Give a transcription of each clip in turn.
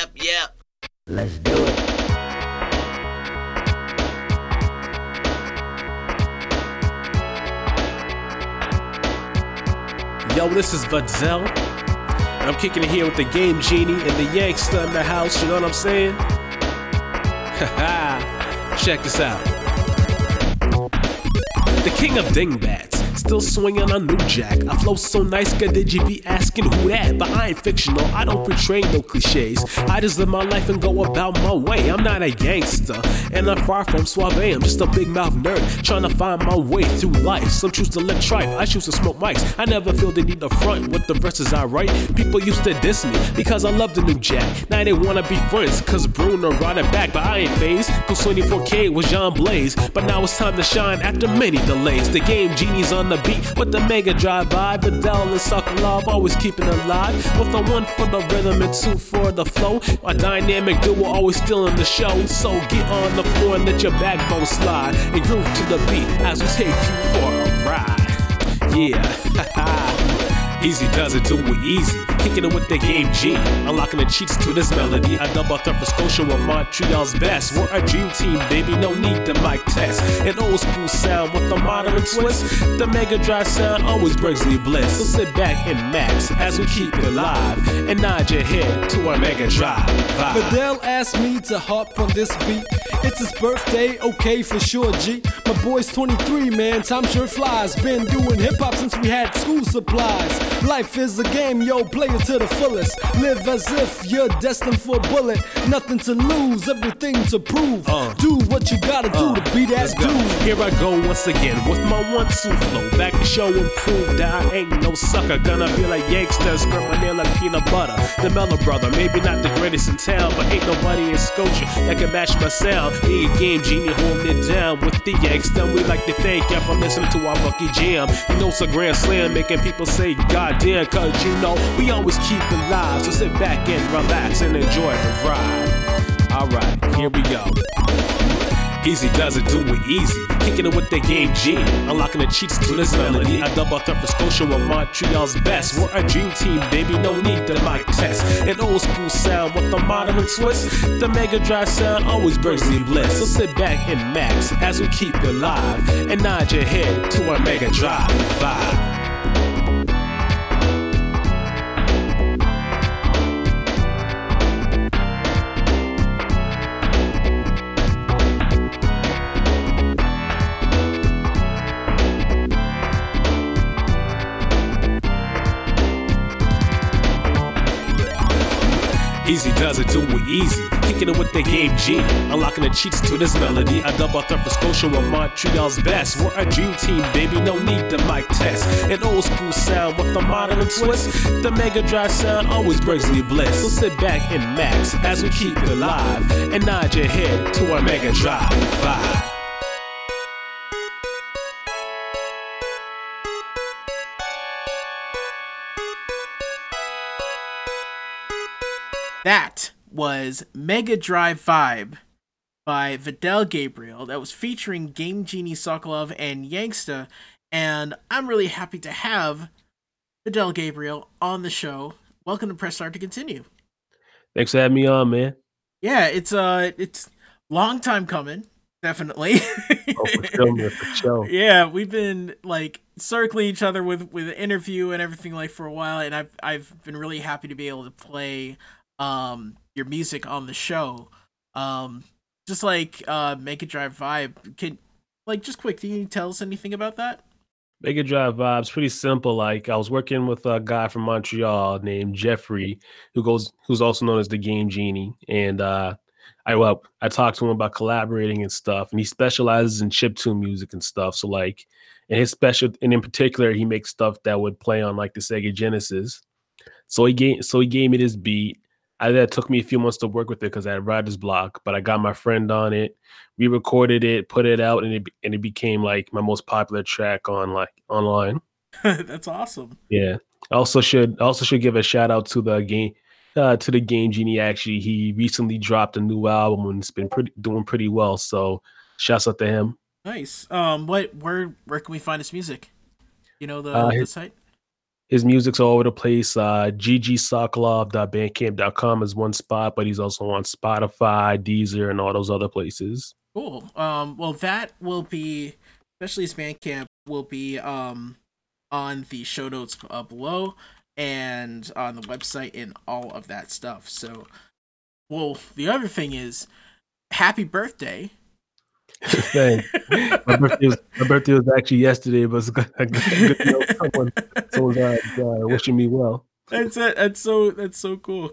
Yep. Let's do it. Yo, this is Vazel, and I'm kicking it here with the Game Genie and the Yankster in the house, you know what I'm saying? Haha, check this out. The king of dingbats, still swinging on New Jack. I flow so nice, God, did you be asking who that? But I ain't fictional, I don't portray no cliches. I just live my life and go about my way. I'm not a gangster, and I'm far from suave. I'm just a big mouth nerd, trying to find my way through life. Some choose to live trife, I choose to smoke mics. I never feel the need to front with the verses I write. People used to diss me because I love the New Jack. Now they wanna be friends, cause Bruno brought it back. But I ain't phased, cause 24K was John Blaze. But now it's time to shine after many delays. The Game Genie's on the beat with the Mega Drive vibe. Vidal and Sokolov always keeping it live. With a 1 for the rhythm and 2 for the flow. A dynamic duo always still in the show. So get on the floor and let your backbone slide and groove to the beat as we take you for a ride. Yeah, easy does it, do it easy. Kicking it with the Game G, unlocking the cheats to this melody. I double up for Scotia with Montreal's best. We're a dream team, baby, no need to mic test. An old school sound with a modern twist. The Mega Drive sound always brings me bliss. So sit back and max as we keep it live and nod your head to our Mega Drive vibe. Fidel asked me to hop on this beat. It's his birthday, okay for sure, G. My boy's 23, man, time sure flies. Been doing hip-hop since we had school supplies. Life is a game, yo, play it to the fullest. Live as if you're destined for a bullet. Nothing to lose, everything to prove. Do what you gotta do to be that dude. Here I go once again with my 1-2 flow. Back to show and prove that I ain't no sucker. Gonna be like Yankster, spread my nail like peanut butter. The Mellow Brother, maybe not the greatest in town, but ain't nobody in Scotia that can match my sound. The Game Genie holding it down with the Yankster. We like to thank you for listening to our Bucky Jam. You know it's a grand slam, making people say goddamn, cause you know we always keep it live. So sit back and relax and enjoy the ride. Alright, here we go. Easy does it, do it easy. Kicking it with the Game G, unlocking the cheats to this melody. I double up for Scotia with Montreal's best. We're a dream team, baby, no need to mic test. An old school sound with a modern twist. The Mega Drive sound always brings me bliss. So sit back and max as we keep it live and nod your head to our Mega Drive vibe. Easy does it, do it easy. Kicking it with the Game G, unlocking the cheats to this melody. I double up for Scotia with Montreal's best. We're a dream team, baby, no need to mic test. An old school sound with a modern twist. The Mega Drive sound always brings me bliss. So sit back and max as we keep it live and nod your head to our Mega Drive vibe. That was Mega Drive Vibe by Vidal Gabriel. That was featuring Game Genie, Sokolov, and Yankster. And I'm really happy to have Vidal Gabriel on the show. Welcome to Press Start to continue. Thanks for having me on, man. Yeah, it's long time coming, definitely. For sure. Yeah, we've been like circling each other with an interview and everything like for a while, and I've been really happy to be able to play your music on the show. Just like Mega Drive Vibe. Just quick, can you tell us anything about that? Mega Drive vibes pretty simple. Like I was working with a guy from Montreal named Jeffrey, who's also known as the Game Genie, and I talked to him about collaborating and stuff, and he specializes in chiptune music and stuff. So like, and in particular, he makes stuff that would play on like the Sega Genesis. So he gave me this beat. That took me a few months to work with it because I had writer's block, but I got my friend on it. We recorded it, put it out, and it became like my most popular track online. That's awesome. Yeah. I also should give a shout out to the Game Genie. Actually, he recently dropped a new album and it's been doing pretty well. So shouts out to him. Nice. Where can we find his music? You know the site? his music's all over the place. ggsokolov.bandcamp.com is one spot, but he's also on Spotify, Deezer, and all those other places. Cool. Well, that will be, especially his Bandcamp, will be on the show notes below and on the website and all of that stuff. So, well, the other thing is, happy birthday. Thanks. My birthday was actually yesterday, but it's good to know someone's wishing me well. That's so cool.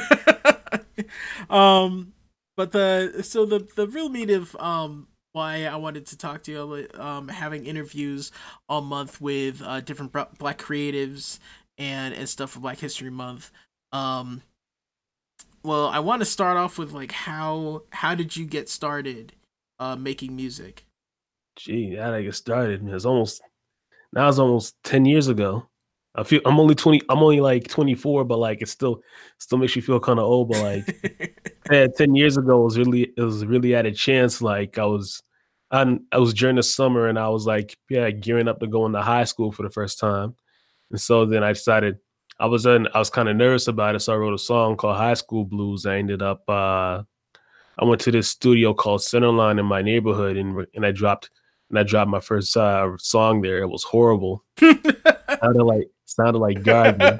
But the real meat of why I wanted to talk to you, having interviews all month with different Black creatives and stuff for Black History Month. Well, I want to start off with like how did you get started making music? Gee, how did I get started? It's almost 10 years ago. I'm only 20. I'm only like 24, but like it still makes you feel kind of old. But like, yeah, 10 years ago it was really at a chance. Like I was during the summer, and I was like, gearing up to go into high school for the first time. And so then I decided I was kind of nervous about it, so I wrote a song called High School Blues. I ended up I went to this studio called Centerline in my neighborhood, and I dropped my first song there. It was horrible. sounded like garbage.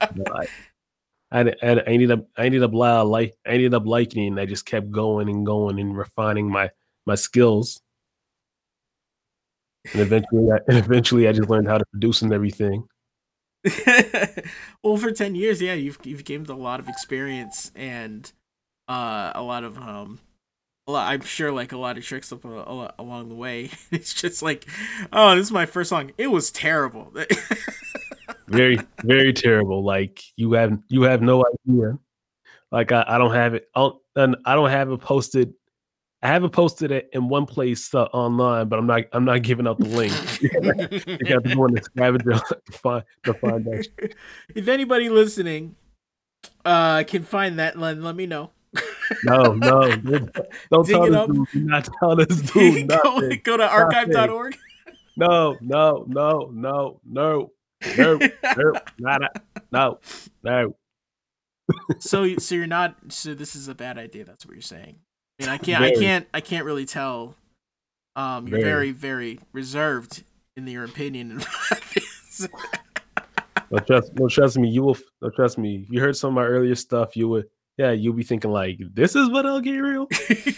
I ended up liking it, and I just kept going and refining my skills. And eventually I just learned how to produce and everything. Well, for 10 years, yeah, you've gained a lot of experience and a lot of I'm sure like a lot of tricks up along the way. It's just like, oh, this is my first song. It was terrible. Very, very terrible. Like you have no idea. Like I don't have it. I don't have it posted. I have it posted it in one place online, but I'm not giving out the link. You got to go in the scavenger to find that shit. If anybody listening can find that, let me know. No, don't tell this dude. Do not tell this dude. Go to archive.org. No, So you're not. So this is a bad idea. That's what you're saying. I mean, I can't really tell. You're very, very reserved in your opinion. Trust me. You will. Trust me. If you heard some of my earlier stuff, you'll be thinking like, this is Vidal Gabriel.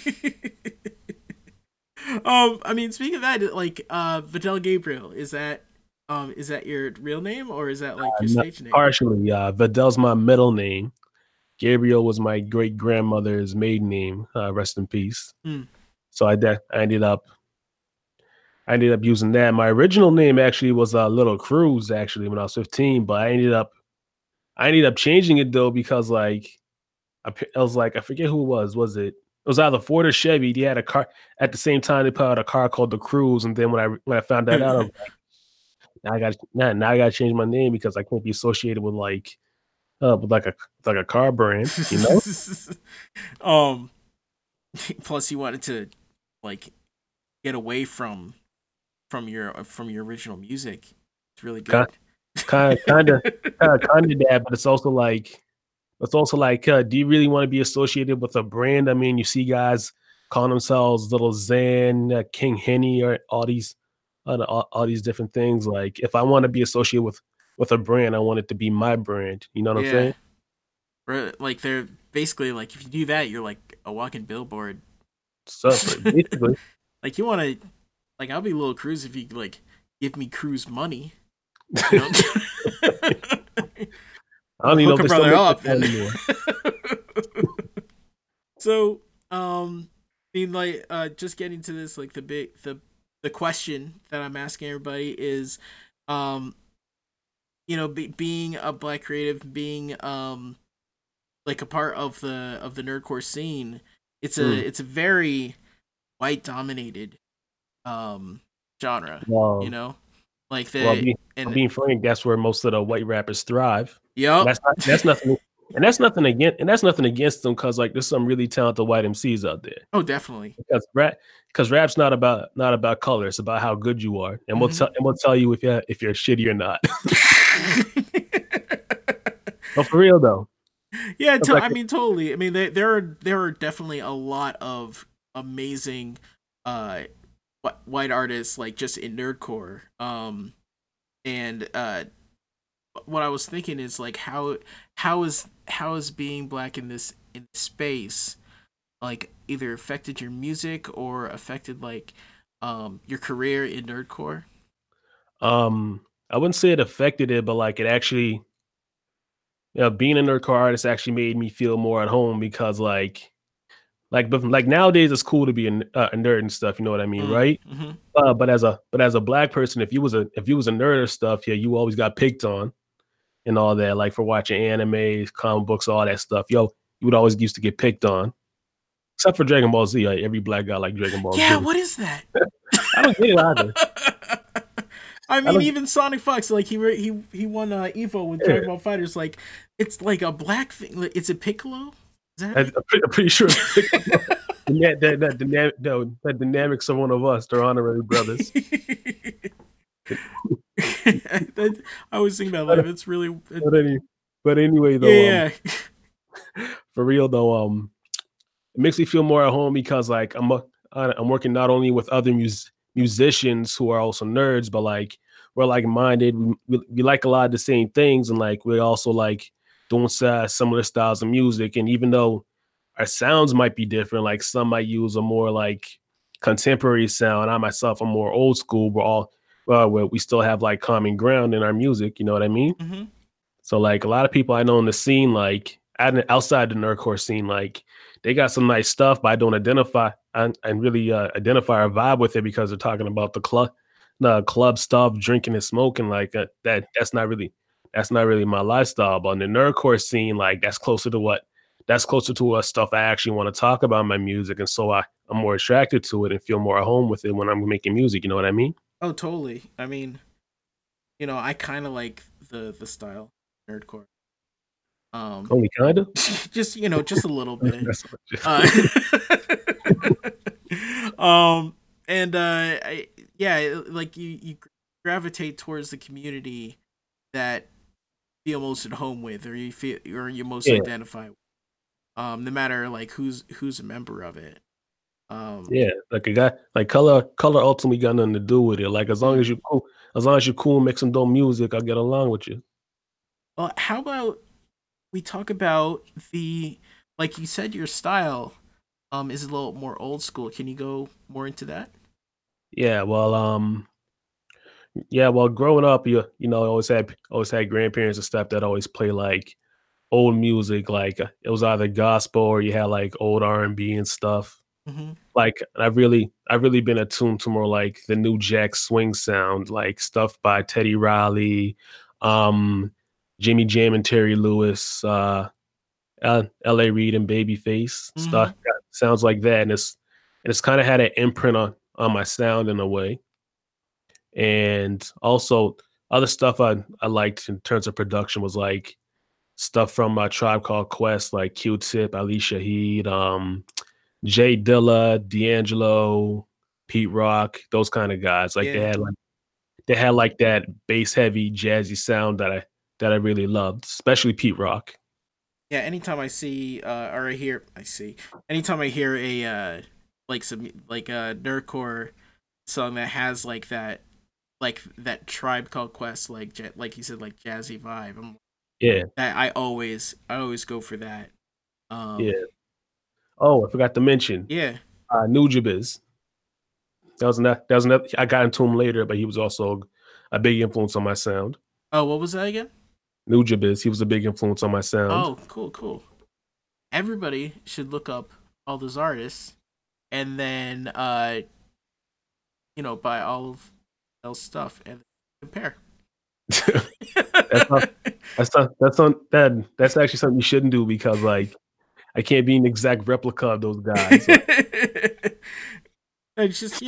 I mean, speaking of that, like, Vidal Gabriel, is that your real name, or is that like your stage name? Partially, Vidal's my middle name. Gabriel was my great grandmother's maiden name. Rest in peace. So I ended up using that. My original name actually was Little Cruz, actually, when I was 15, but I ended up changing it though, because like I forget who it was. It was either Ford or Chevy. They had a car at the same time. They put out a car called the Cruz, and then when I found that out, I was like, now I got to change my name because I can't be associated with like a car brand, you know. Plus, you wanted to like get away from your original music. It's really good. Kind of that, but it's also like, do you really want to be associated with a brand? I mean, you see guys calling themselves Little Xan, King Henny, or all these different things. Like, if I want to be associated with a brand, I want it to be my brand. You know what I'm saying? Like, they're basically like, if you do that, you're like a walking billboard. So basically, like, you want to, like, I'll be Little Cruz if you like give me Cruz money. You know? I don't even know if brother up anymore. So, I mean, like, just getting to this, like, the question that I'm asking everybody is, you know, being a Black creative, being like a part of the nerdcore scene, it's a very white dominated genre. Well, you know, like being frank, that's where most of the white rappers thrive. Yep. That's nothing. And that's nothing against them because like there's some really talented white MCs out there. Oh, definitely. Because rap's not about color. It's about how good you are, and we'll tell you if you're shitty or not. But for real though, Yeah, like, I mean, totally. I mean, there are definitely a lot of amazing uh white artists like just in nerdcore. And what I was thinking is like how is being black in this space like either affected your music or affected like your career in nerdcore? I wouldn't say it affected it, but like it actually, being a nerdcore artist actually made me feel more at home because but like nowadays it's cool to be a nerd and stuff. You know what I mean, right? Mm-hmm. But as a black person, if you was a nerd or stuff, yeah, you always got picked on and all that, like for watching anime, comic books, all that stuff. Yo, you would always used to get picked on, except for Dragon Ball Z. Like, every black guy like Dragon Ball Yeah, Z. what is that? I don't get it either. I I mean, don't. even Sonic Fox, like he won Evo with Yeah, Dragon Ball Fighters. Like it's like a black thing. Like, it's a Piccolo. Is that it? I'm pretty sure that dynamics of one of us, they're honorary brothers. I was thinking about like But, that's really but, any, but anyway, though, yeah. for real though, it makes me feel more at home because like I'm working not only with other musicians who are also nerds, but like we're like minded. We like a lot of the same things, and like we also like doing similar styles of music. And even though our sounds might be different, like some might use a more like contemporary sound. I myself am more old school. We're all we still have like common ground in our music. You know what I mean? Hmm. So like a lot of people I know in the scene, like outside the nerdcore scene, like they got some nice stuff, but I don't identify and really identify or vibe with it because they're talking about the club stuff, drinking and smoking. Like that's not really my lifestyle. But in the nerdcore scene, like that's closer to stuff I actually want to talk about in my music, and so I'm more attracted to it and feel more at home with it when I'm making music. You know what I mean? Oh, totally. I mean, I kind of like the style nerdcore. Um, Only kinda. just a little bit. That's Uh, and yeah, like you gravitate towards the community that you feel most at home with, or you most yeah, identify with. No matter like who's a member of it. Um, yeah. Like a guy, like color ultimately got nothing to do with it. Like mm. as long as you're cool, make some dope music, I'll get along with you. Well, how about we talk about like you said, your style is a little more old school. Can you go more into that? Yeah, well, growing up, I always had grandparents and stuff that always play like old music, like it was either gospel or you had like old R&B and stuff. Mm-hmm. Like I've really been attuned to more like the new jack swing sound, like stuff by Teddy Riley, um, Jimmy Jam and Terry Lewis, L.A. Reid and Babyface Mm-hmm. stuff. Sounds like that, and it's kind of had an imprint on my sound in a way. And also other stuff I liked in terms of production was like stuff from my Tribe Called Quest, like Q-Tip, Ali Shaheed, Jay Dilla, D'Angelo, Pete Rock, those kind of guys. Like Yeah. they had like that bass heavy jazzy sound that I really loved, especially Pete Rock. Yeah, anytime I see or I see anytime I hear a like some like a nerdcore song that has like that Tribe Called Quest like you said like jazzy vibe, Yeah, I always go for that. Um yeah. Oh, I forgot to mention yeah. Nujabes. That was another. I got into him later, but he was also a big influence on my sound. Oh, what was that again? Nujabes, he was a big influence on my sound. Oh, cool. Everybody should look up all those artists and then buy all of those stuff and compare. That's not that's actually something you shouldn't do because like I can't be an exact replica of those guys. Like, It's just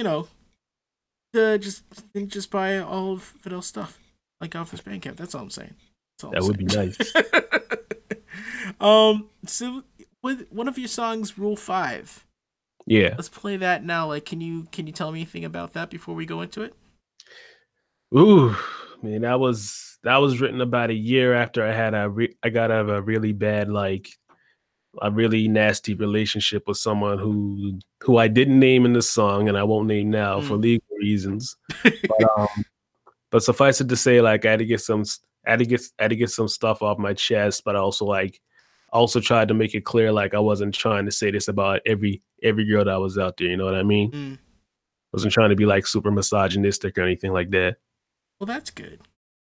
just buy all of Fidel's stuff, like off his Bandcamp. That's all I'm saying. That's all I'm that would be nice. saying. So with one of your songs, Rule 5. Yeah. Let's play that now. Like, can you tell me anything about that before we go into it? Ooh, man, that was written about a year after I got out of a really bad, like a really nasty relationship with someone who I didn't name in the song and I won't name now for legal reasons. But suffice it to say, like I had to get some stuff off my chest, but I also tried to make it clear like I wasn't trying to say this about every girl that was out there, you know what I mean? Wasn't trying to be like super misogynistic or anything like that. Well, that's good.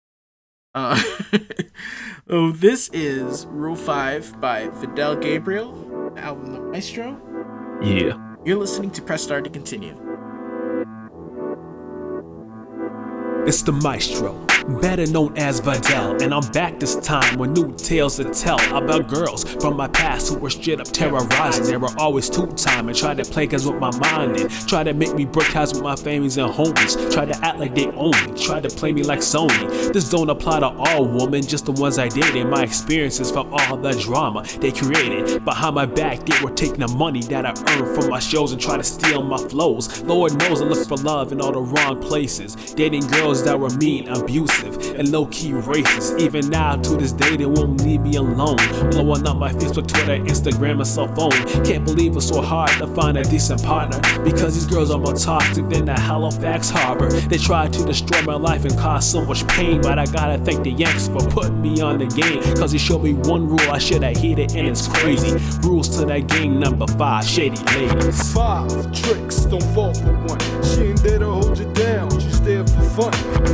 Oh, this is Rule 5 by Fidel Gabriel, album The Maestro. Yeah. You're listening to Press Start to continue. It's the Maestro, better known as Vidal, and I'm back this time with new tales to tell about girls from my past who were straight up terrorizing. They were always two-time and tried to play games with my mind and try to make me break ties with my families and homies. Try to act like they own me, try to play me like Sony. This don't apply to all women, just the ones I dated. My experiences from all the drama they created. Behind my back, they were taking the money that I earned from my shows and try to steal my flows. Lord knows I look for love in all the wrong places. Dating girls that were mean, abusive, and low-key racist. Even now, to this day, they won't leave me alone. Blowing up my Facebook, Twitter, Instagram, and cell phone. Can't believe it's so hard to find a decent partner, because these girls are more toxic than the Halifax Harbor. They tried to destroy my life and cause so much pain, but I gotta thank the Yanks for putting me on the game, cause he showed me one rule I should have heeded, and it's crazy. Rules to that game, number 5, shady ladies. 5 tricks, don't fall for one. She ain't there to hold you down, she's there for fun.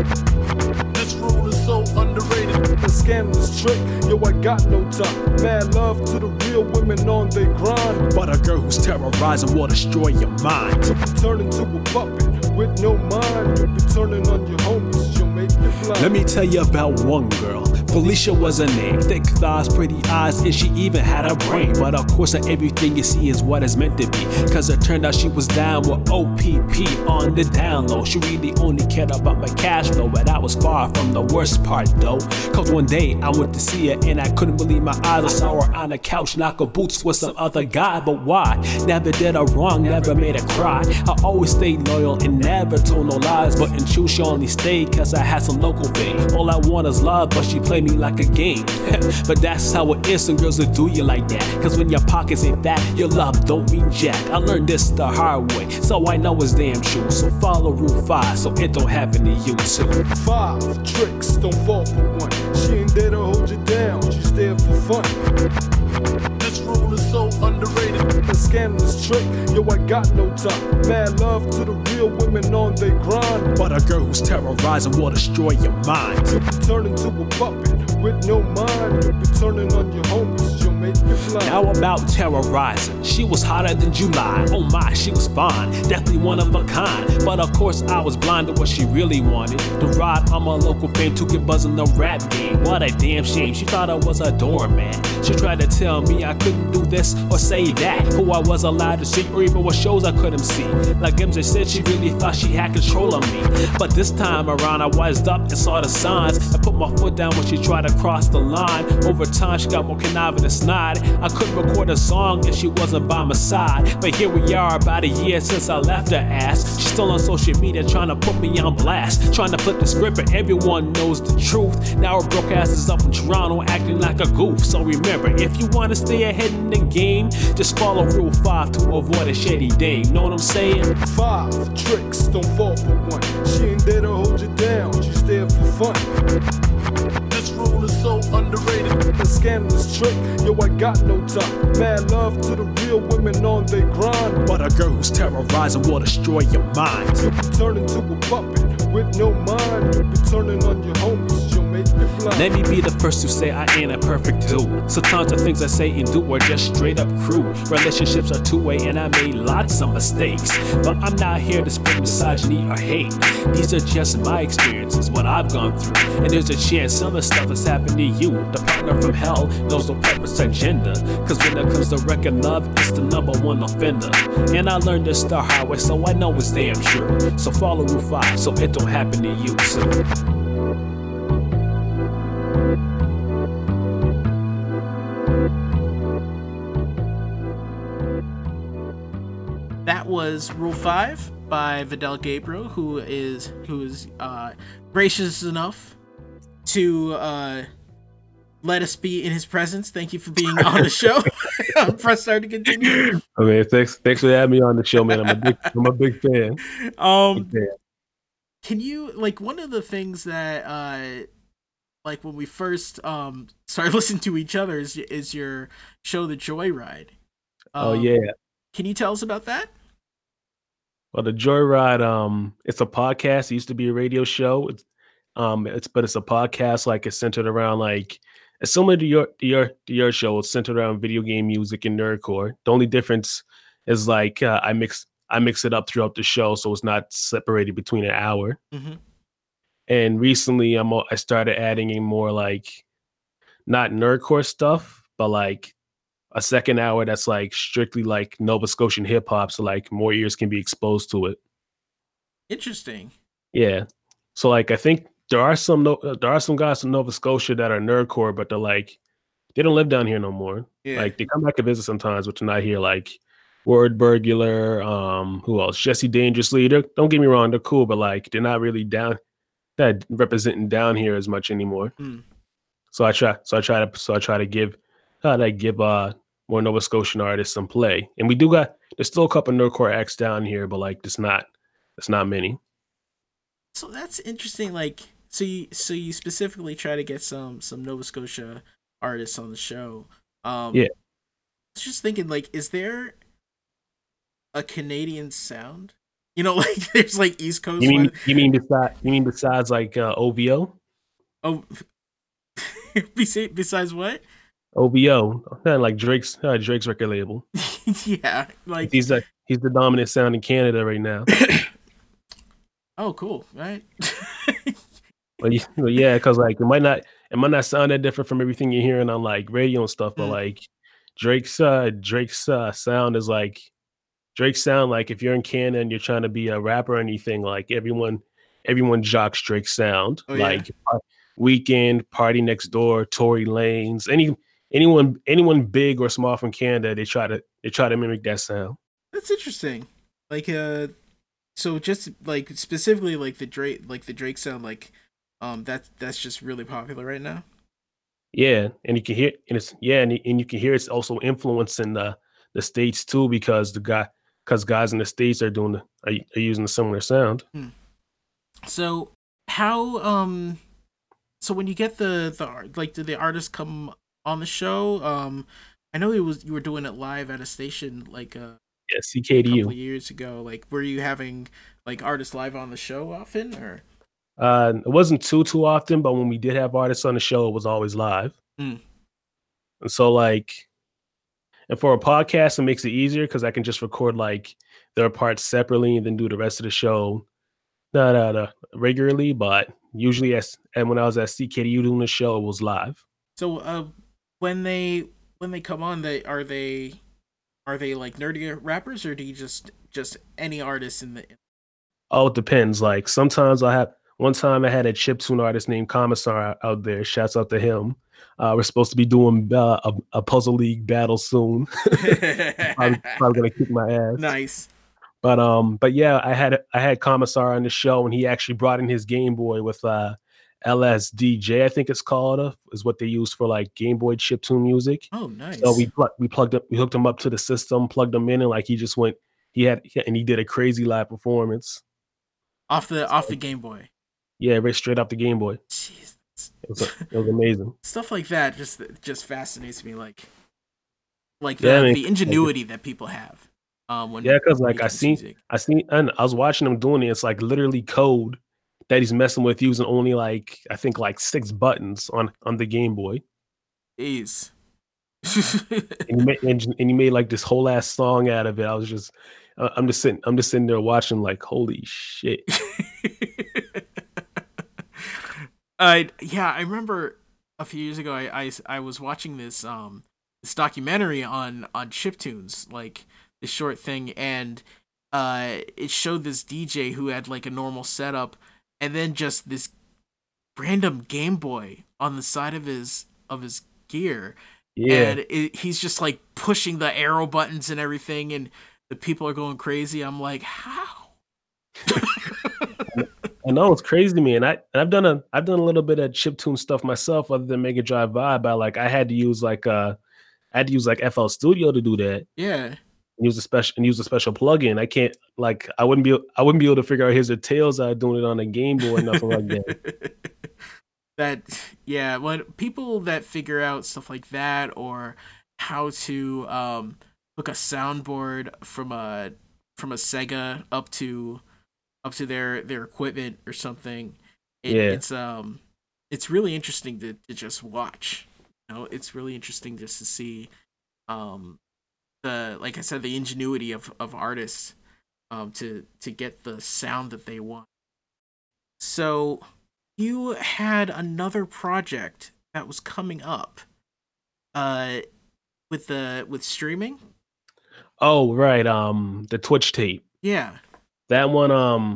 This rule is so underrated. The scandalous trick, yo, I got no time. Mad love to the real women on their grind. But a girl who's terrorizing will destroy your mind. You'll be turning to a puppet with no mind. You'll be turning on your homies, she'll make you blind. Let me tell you about one girl. Felicia was her name. Thick thighs, pretty eyes, and she even had a brain. But of course not everything you see is what it's meant to be, cause it turned out she was down with OPP on the down low. She really only cared about my cash flow, but I was far from the worst part though. Cause one day I went to see her and I couldn't believe my eyes. I saw her on the couch knocking boots with some other guy. But why? Never did her wrong, never made her cry. I always stayed loyal and never told no lies, but in truth she only stayed cause I had some local fame. All I want is love, but she played me like a game. But that's how it is, some girls will do you like that, cause when your pockets ain't fat, your love don't mean jack. I learned this the hard way, so I know it's damn true. So follow Rule 5 so it don't happen to you too. 5 tricks, don't fall for one. She ain't there to hold you down, she's there for fun. This rule is so underrated. The scandalous trick, yo, I got no time. Mad love to the real women on their grind. But a girl who's terrorizing will destroy your mind. You'll be turning to a puppet with no mind. You'll be turning on your homies, she'll make you blind. Now about terrorizing, she was hotter than July. Oh my, she was fine, definitely one of a kind. But of course I was blind to what she really wanted. To ride on my local fame to get buzz in the rap game. What a damn shame, she thought I was a doorman. She tried to tell me I couldn't do this or say that, who I was allowed to see or even what shows I couldn't see. Like MJ said, she really thought she had control of me. But this time around I wised up and saw the signs. I put my foot down when she tried to cross the line. Over time she got more conniving and snide. I couldn't record a song if she wasn't by my side. But here we are about a year since I left her ass. She's still on social media trying to put me on blast, trying to flip the script but everyone knows the truth. Now her broke ass is up in Toronto acting like a goof. So remember, if you want to stay ahead in the game, just follow Rule 5 to avoid a shady dame. Know what I'm saying? 5 tricks, don't fall for one. She ain't there to hold you down, she's there for fun. This rule is so underrated. The scandalous trick, yo, I got no time. Mad love to the real women on their grind. But a girl who's terrorizing will destroy your mind. You'll be turning to a puppet with no mind. You'll be turning on your homies, she'll make you blind. Let me be the first to say I ain't a perfect dude. Sometimes the things I say and do are just straight up crude. Relationships are two-way and I made lots of mistakes, but I'm not here to spread misogyny or hate. These are just my experiences, what I've gone through. And there's a chance some of the stuff has happened to you. The partner from hell knows no purpose or gender, cause when it comes to wrecking love, it's the #1 offender. And I learned this the hard way, so I know it's damn true. So follow Rule 5 so it don't happen to you too. That was Rule 5 by Vidal Gabriel, who is gracious enough to let us be in his presence. Thank you for being on the show. Press start to continue. Okay, thanks for having me on the show, man. I'm a big fan. Can you, like, one of the things that like when we first started listening to each other is your show, The Joyride. Oh yeah. Can you tell us about that? Well, The Joyride, it's a podcast. It used to be a radio show. It's a podcast. Like, it's centered around, like, it's similar to your show. It's centered around video game music and nerdcore. The only difference is, like, I mix it up throughout the show, so it's not separated between an hour. Mm-hmm. And recently, I started adding in more, like, not nerdcore stuff, but like a second hour that's like strictly like Nova Scotian hip hop, so like more ears can be exposed to it. Interesting. Yeah. So like I think there are some guys from Nova Scotia that are nerdcore, but they don't live down here no more. Yeah. Like, they come back to visit sometimes, but they're not here. Like Word Burglar, who else? Jesse Dangerously. Don't get me wrong, they're cool, but like they're not really that representing down here as much anymore. So I try to give more Nova Scotian artists some play. And there's still a couple of nerdcore acts down here, but like it's not many. So that's interesting. Like, so you specifically try to get some Nova Scotia artists on the show. Yeah. I was just thinking, like, is there a Canadian sound? You know, like there's like East Coast. You mean besides like OVO? Oh, besides what? OVO, kind of like Drake's record label. Yeah, like he's the dominant sound in Canada right now. Oh, cool, right? Well, yeah, because like it might not sound that different from everything you're hearing on like radio and stuff, but like Drake's sound is like Drake's sound. Like if you're in Canada and you're trying to be a rapper or anything, like everyone jocks Drake's sound. Oh, like Weeknd, Party Next Door, Tory Lanez, anyone big or small from Canada, they try to mimic that sound. That's interesting. Like so just like specifically like the Drake sound, like that's just really popular right now. Yeah, and you can hear and you can hear it's also influencing the States too, because guys in the States are using a similar sound. So how so when you get the like, did the artists come on the show? I know you were doing it live at a station like CKDU a couple of years ago. Like, were you having like artists live on the show often, or? It wasn't too often, but when we did have artists on the show, it was always live. And so like, and for a podcast, it makes it easier because I can just record like their parts separately and then do the rest of the show not regularly, but usually and when I was at CKDU doing the show, it was live. So when they come on, are they like nerdy rappers, or do you just any artists in the? Oh, it depends. Like sometimes one time I had a chiptune artist named Commissar out there. Shouts out to him. We're supposed to be doing a Puzzle League battle soon. I'm gonna kick my ass. Nice. But yeah, I had Commissar on the show, and he actually brought in his Game Boy with LSDJ, I think it's called, is what they use for like Game Boy chiptune music. Oh, nice. So we hooked him up to the system, plugged him in, and like he did a crazy live performance off the Game Boy. Yeah, right straight off the Game Boy. Jeez. It was amazing. Stuff like that just fascinates me, like the ingenuity that people have. Because like I seen, and I was watching him doing it. It's like literally code that he's messing with using only like I think like 6 buttons on the Game Boy. Jeez. and he made like this whole ass song out of it. I was just, I'm just sitting there watching like, holy shit. I remember a few years ago I was watching this documentary on chiptunes, like this short thing, and it showed this DJ who had like a normal setup and then just this random Game Boy on the side of his gear. Yeah. And he's just like pushing the arrow buttons and everything, and the people are going crazy. I'm like, how? I know it's crazy to me, and I've done a little bit of chiptune stuff myself, other than Mega Drive Vibe. But like I had to use like FL Studio to do that. Yeah. Use a special plugin. I can't like I wouldn't be able to figure out Heads or Tails doing it on a Game Boy or nothing like that. That yeah, when people that figure out stuff like that, or how to hook a soundboard from a Sega up to their equipment or something, Yeah, it's really interesting to just watch. You know, it's really interesting just to see um the, like I said, the ingenuity of artists to get the sound that they want. So you had another project that was coming up uh with streaming? oh right, the Twitch tape. Yeah. That one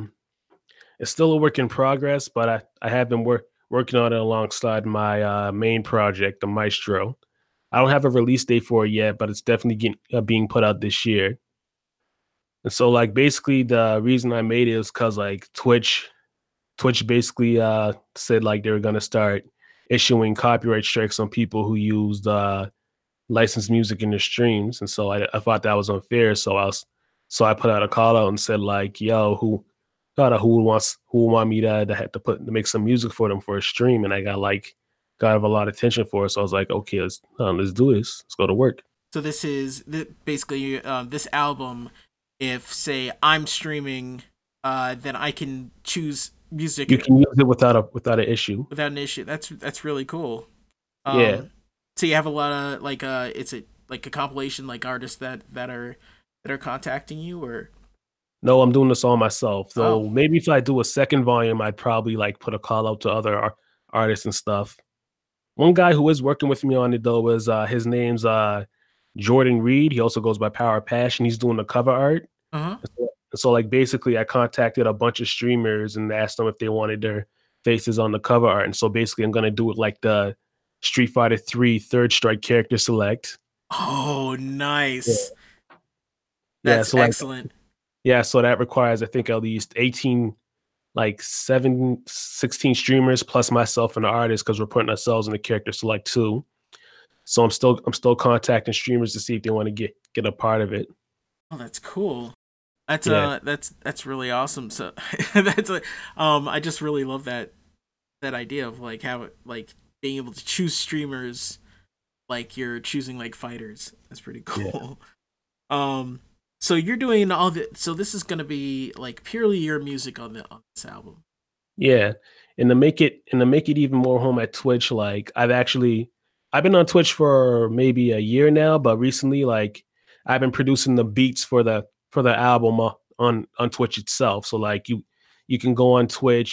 is still a work in progress, but I have been working on it alongside my main project, the Maestro. I don't have a release date for it yet, but it's definitely being put out this year. And so like basically the reason I made it is because like Twitch basically said like they were gonna start issuing copyright strikes on people who used licensed music in their streams, and so I thought that was unfair. So I put out a call out and said like, "Yo, who would want me to have to make some music for them for a stream?" And I got a lot of attention for it. So I was like, "Okay, let's do this. Let's go to work." So this is basically this album. If say I'm streaming, then I can choose music You can use it without an issue. without an issue. That's really cool. Yeah. So you have a lot of like it's a like a compilation like artists that are contacting you, or No, I'm doing this all myself. oh So maybe if I do a second volume, I'd probably like put a call out to other artists and stuff. One guy who is working with me on it though is his name's Jordan Reed. He also goes by Power Passion. He's doing the cover art. uh-huh. So like basically I contacted a bunch of streamers and asked them if they wanted their faces on the cover art. And so basically I'm gonna do it like the Street Fighter 3 Third Strike character select. Oh, Yeah. nice. Yeah, That's so like excellent. yeah, so that requires I think at least 18 like 16 streamers plus myself and the artist because we're putting ourselves in the character select too. So I'm still contacting streamers to see if they want to get a part of it. Oh, that's cool. That's Yeah. that's really awesome. So that's like I just really love that idea of like how like being able to choose streamers like you're choosing like fighters. That's pretty Yeah. cool. Um so you're doing all the, so this is going to be like purely your music on this album. Yeah. And to make it even more home at Twitch, like I've been on Twitch for maybe a year now, but recently like I've been producing the beats for the album on Twitch itself. So like you can go on Twitch,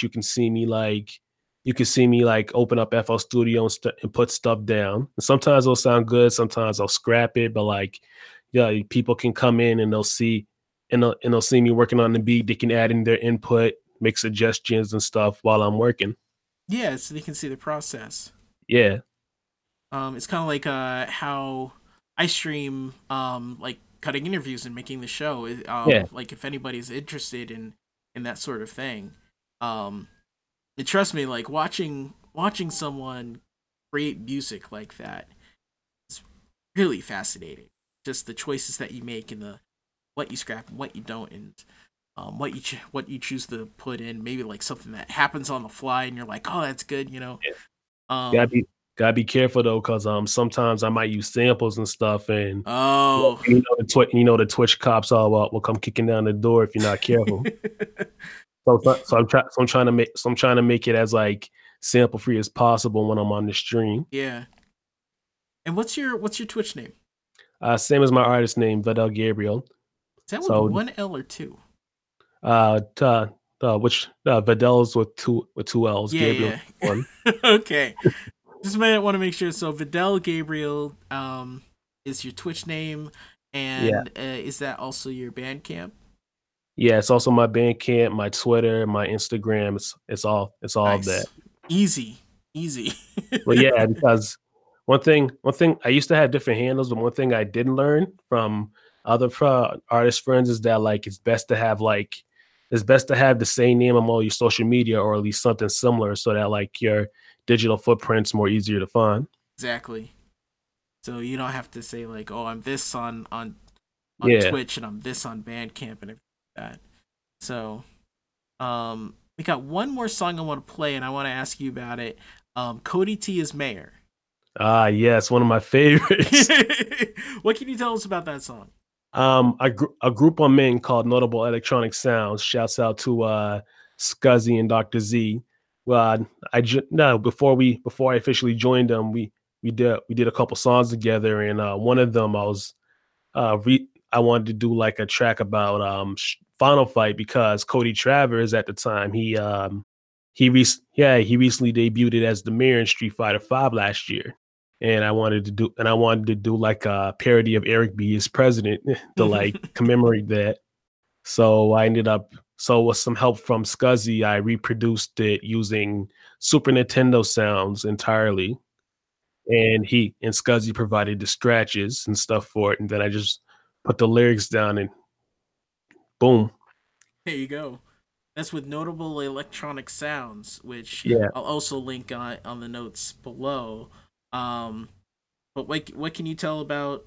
you can see me like open up FL Studio and put stuff down. And sometimes it'll sound good, sometimes I'll scrap it, but like yeah, people can come in and they'll see me working on the beat. They can add in their input, make suggestions and stuff while I'm working. Yeah, so they can see the process. Yeah, It's kind of like how I stream like cutting interviews and making the show. yeah, Like if anybody's interested in that sort of thing, um, and trust me, like watching someone create music like that is really fascinating. Just the choices that you make and the what you scrap and what you don't, and what you choose to put in. Maybe like something that happens on the fly, and you're like, oh, that's good, you know. yeah. Gotta Um, be gotta be careful though, because sometimes I might use samples and stuff, and oh. the Twitch cops all will come kicking down the door if you're not careful. So I'm trying to make it as like sample free as possible when I'm on the stream. Yeah. And what's your Twitch name? Same as my artist name, Vidal Gabriel. Is that with So one L or two? which Vidal's with two L's, Yeah, Gabriel yeah. with one. Okay. Just might want to make sure. So Vidal Gabriel is your Twitch name, Yeah. and is that also your Bandcamp? Yeah, it's also my Bandcamp, my Twitter, my Instagram. It's all that. Nice. Easy. Easy. But yeah, because one thing I used to have different handles, but one thing I didn't learn from other artist friends is that like it's best to have the same name on all your social media, or at least something similar, so that like your digital footprint's more easier to find. Exactly. So you don't have to say like, oh, I'm this on Yeah. Twitch and I'm this on Bandcamp and everything like that. So we got one more song I want to play and I want to ask you about it. Cody T is Mayor. Yes, one of my favorites. What can you tell us about that song? A group I'm in called Notable Electronic Sounds. Shouts out to Scuzzy and Dr. Z. Well, before I officially joined them, we did a couple songs together, and one of them I wanted to do like a track about Final Fight, because Cody Travers at the time he recently debuted it as the mayor in Street Fighter V last year. And I wanted to do like a parody of Eric B as president to like commemorate that. So with some help from Scuzzy, I reproduced it using Super Nintendo sounds entirely. And Scuzzy provided the scratches and stuff for it. And then I just put the lyrics down and boom. There you go. That's with Notable Electronic Sounds, which I'll also link on the notes below. But what can you tell us about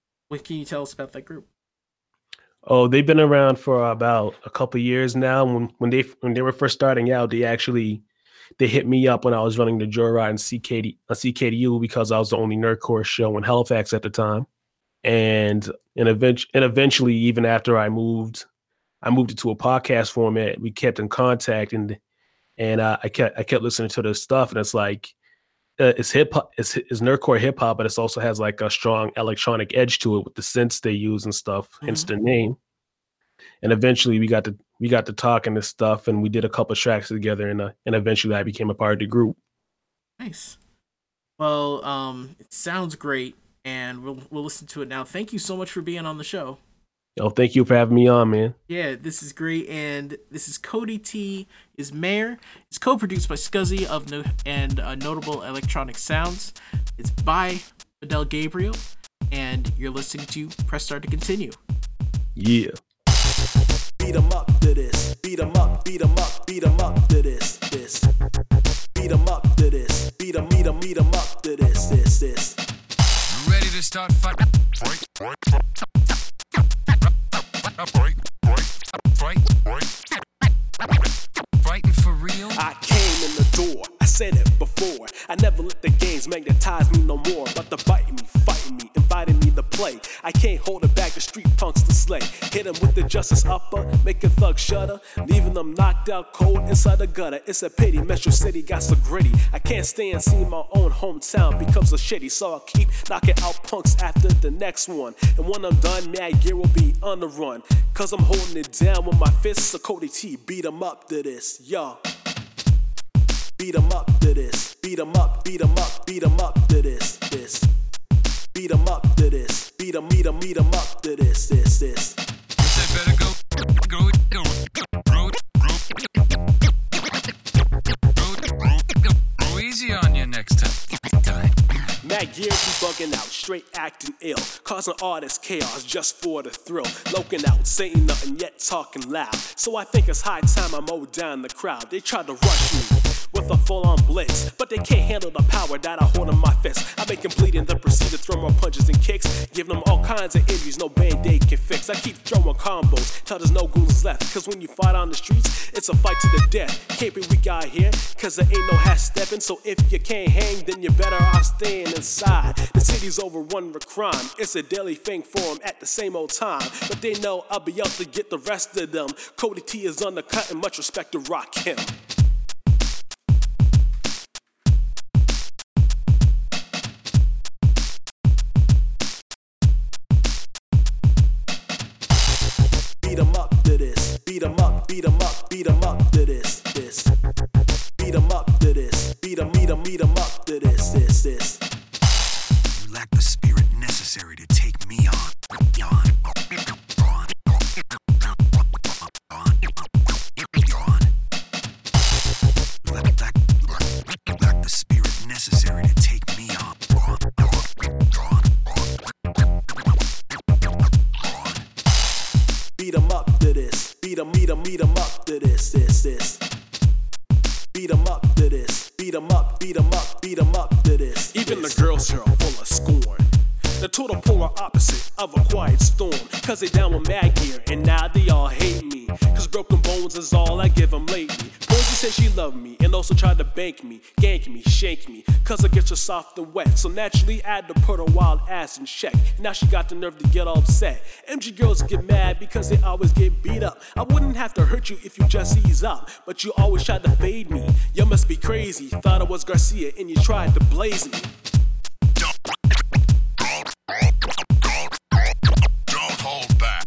that group? Oh, they've been around for about a couple years now. When they were first starting out, they hit me up when I was running the Joyride and CKDU, because I was the only nerdcore show in Halifax at the time. And eventually, even after I moved it to a podcast format, we kept in contact, and I kept listening to their stuff, and it's like it's hip hop, it's nerdcore hip hop, but it also has like a strong electronic edge to it with the synths they use and stuff, hence the name. And eventually we got to talking this stuff, and we did a couple of tracks together, and eventually I became a part of the group. Nice. Well, it sounds great, and we'll listen to it now. Thank you so much for being on the show. Oh, thank you for having me on, man. Yeah, this is great, and this is Cody T is Mayor. It's co-produced by Scuzzy of Notable Electronic Sounds. It's by Fidel Gabriel, and you're listening to Press Start to continue. Yeah. Beat 'em up to this. Beat 'em up. Beat 'em up. Beat 'em up to this. This. Beat 'em up to this. Beat 'em up to this. This. You ready to start fighting? Fighting for real? I came in the door, I said it before. I never let the games magnetize me no more. But they're biting me, fighting me, inviting me to play. I can't hold it back, the street punks to slay. Hit them with the justice upper, make a thug shudder, leaving them knocked out cold inside the gutter. It's a pity, Metro City got so gritty. I can't stand seeing my own hometown becomes a shitty. So I'll keep knocking out punks after the next one. And when I'm done, Mad Gear will be on the run. Cause I'm holding it down with my fists. So Cody T, beat 'em up to this, yo. Beat 'em up to this. Beat 'em up, beat 'em up, beat 'em up to this, this. Beat 'em up to this. Beat 'em up to this, this. You said better go easy on you next time. Mad Gear be bugging out, straight acting ill, causing all this chaos just for the thrill. Loking out, saying nothing yet talking loud. So I think it's high time I mow down the crowd. They tried to rush me with a full-on blitz, but they can't handle the power that I hold in my fist. I make them bleed and then proceed to throw more punches and kicks, giving them all kinds of injuries no band-aid can fix. I keep throwing combos till there's no goons left, cause when you fight on the streets, it's a fight to the death. Can't be weak out here, cause there ain't no half-stepping. So if you can't hang, then you're better off staying inside. The city's overrun with crime, it's a daily thing for them at the same old time. But they know I'll be out to get the rest of them. Cody T is undercut and much respect to rock him. Beat 'em up to this. Beat 'em up, beat 'em up, beat 'em up to this, this. Beat 'em up to this. Beat 'em up to this, this. You lack the spirit necessary to take me on. Lack the spirit necessary to take me on. beat 'em up to this. Beat 'em up to this. Beat 'em up to this. Even the girls here are full of scorn. The total polar opposite of a quiet storm. Cause they down with mad gear and now they all hate me. Cause broken bones is all I give them lately. Rosie said she loved me and also tried to bank me, gank me, shake me. Cause I get you soft and wet. So naturally I had to put her wild ass in check. Now she got the nerve to get all upset. MG girls get mad because they always get beat up. I wouldn't have to hurt you if you just ease up. But you always tried to fade me. You must be crazy. Thought I was Garcia and you tried to blaze me. Don't hold back.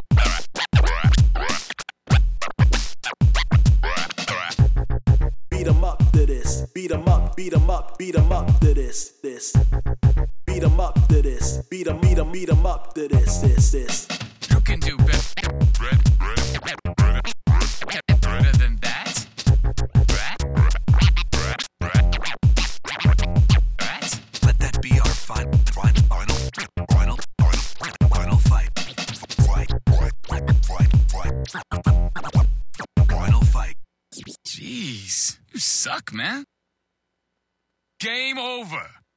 Beat 'em up to this. Beat 'em up to this. Beat 'em up to this. Beat 'em up to this. You can do better than that. Let that be our final fight. Final fight. Jeez, you suck, man. Game over.